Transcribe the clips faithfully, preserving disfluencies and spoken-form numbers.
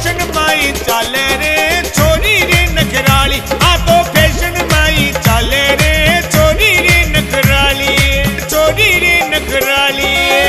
Fashion माई चाले रे छोरी रे नखराली, आ तो फैशन माई चाले रे छोरी रे नखराली, छोरी रे नखराली।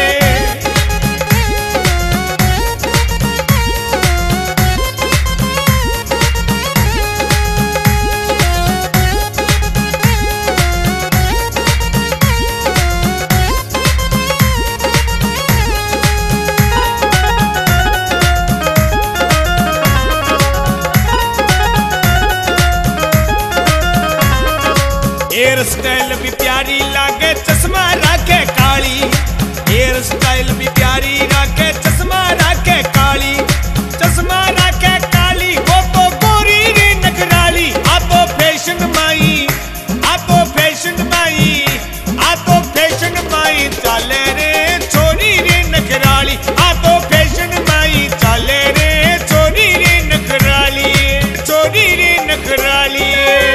हेयर स्टाइल भी प्यारी लागे चश्मा रखे काली, हेयर स्टाइल भी प्यारी रखे चश्मा रखे काली, चश्मा रखे काली वो तो गोरी रे नखराली। आ तो फैशन माई, आ तो फैशन माई, आ तो फैशन माई चाले रे छोरी रे नखराली, आ तो फैशन माई चाले रे छोरी रे नखराली, छोरी रे नखराली।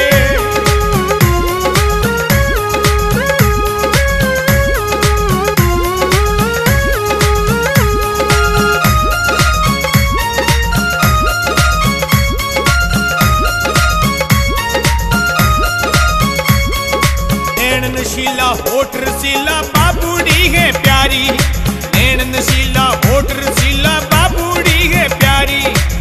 नशीला होठ रसीला बाबूड़ी है प्यारी, नैन नशीला होठ रसीला बाबूड़ी है प्यारी।